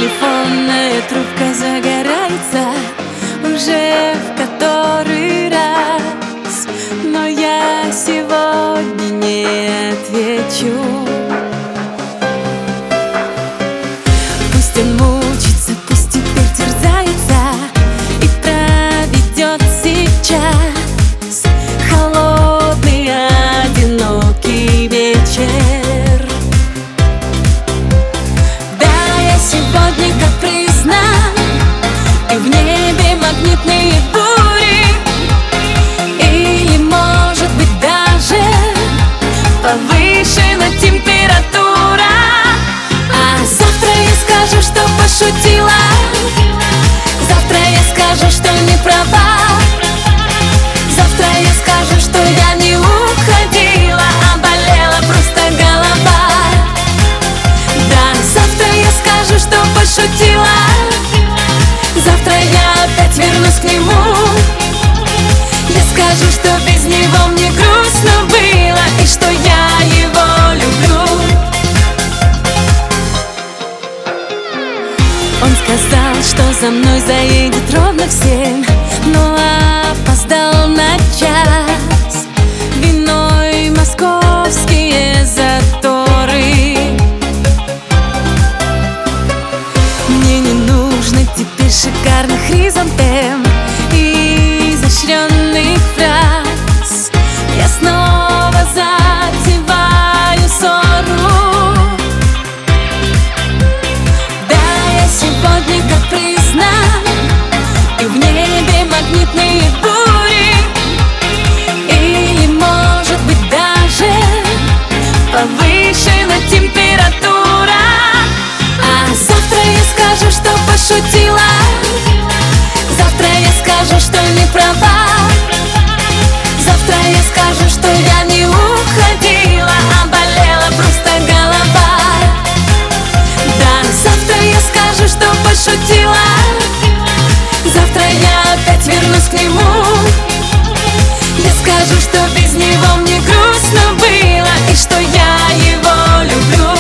Телефонная трубка загорается уже в который раз, но я сегодня не отвечу. Пусть он мучится, пусть теперь терзается и проведет сейчас холодный, одинокий вечер. Да, я сегодня капризна, и в небе магнитные бури, или, может быть, даже повышена температура. А завтра я скажу, что пошутила, завтра я скажу, что не права, завтра я скажу, что я не уходила, а болела просто голова. Да, завтра я скажу, что пошутила, завтра я опять вернусь к нему. Я скажу, что без него мне грустно было и что я его люблю. Он сказал, что за мной заедет ровно в 7, но опоздал на час. Виной московские заторы. Мне не нужно теперь шикарных хризантем и изощренных фраз. Я снова затеваю ссору. Да, я сегодня капризна, и в небе магнитные бури, или, может быть, даже повышена температура. А завтра я скажу, что пошутила, завтра я скажу, что не права, завтра я скажу, что я не уходила, а болела просто голова. Да, завтра я скажу, что пошутила, завтра я опять вернусь к нему. Я скажу, что без него мне грустно было и что я его люблю.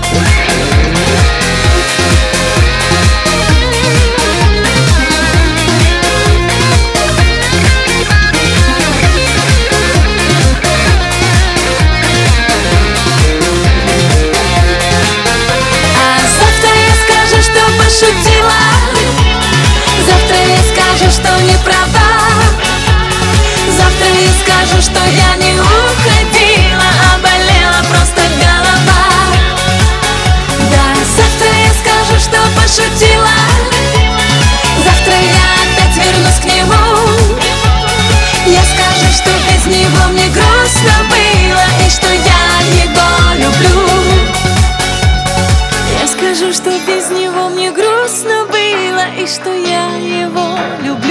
Шутила, завтра я скажу, что не права, завтра я скажу, что я не уходила, а болела просто голова. Да, завтра я скажу, что пошутила, завтра я опять вернусь к нему. Я скажу, что без него мне грустно было и что я его люблю. Я скажу, что без него мне грустно было и что я его люблю.